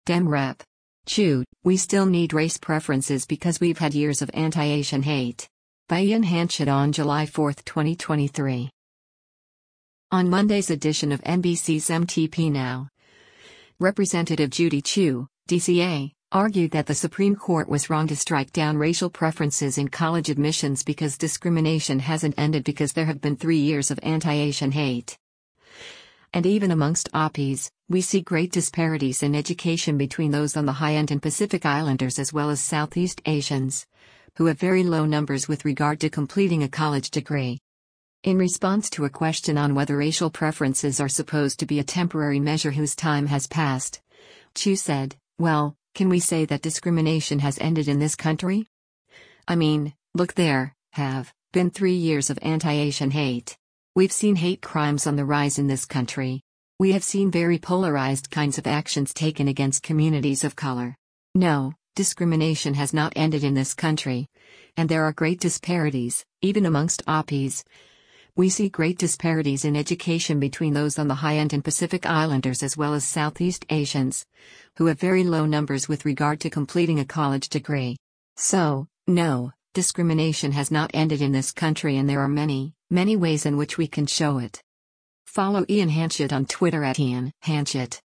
Dem Rep. Chu, we still need race preferences because we've had years of anti-Asian hate. By Ian Hanchett on July 4, 2023. On Monday's edition of NBC's MTP Now, Representative Judy Chu, DCA, argued that the Supreme Court was wrong to strike down racial preferences in college admissions because discrimination hasn't ended because there have been 3 years of anti-Asian hate. And even amongst APIs, we see great disparities in education between those on the high end and Pacific Islanders as well as Southeast Asians, who have very low numbers with regard to completing a college degree. In response to a question on whether racial preferences are supposed to be a temporary measure whose time has passed, Chu said, "Well, can we say that discrimination has ended in this country? I mean, look, there have been 3 years of anti-Asian hate. We've seen hate crimes on the rise in this country. We have seen very polarized kinds of actions taken against communities of color. No, discrimination has not ended in this country. And there are great disparities, even amongst APIs. We see great disparities in education between those on the high end and Pacific Islanders as well as Southeast Asians, who have very low numbers with regard to completing a college degree. So, no, discrimination has not ended in this country and there are many, many ways in which we can show it." Follow Ian Hanchett on Twitter @Ian Hanchett.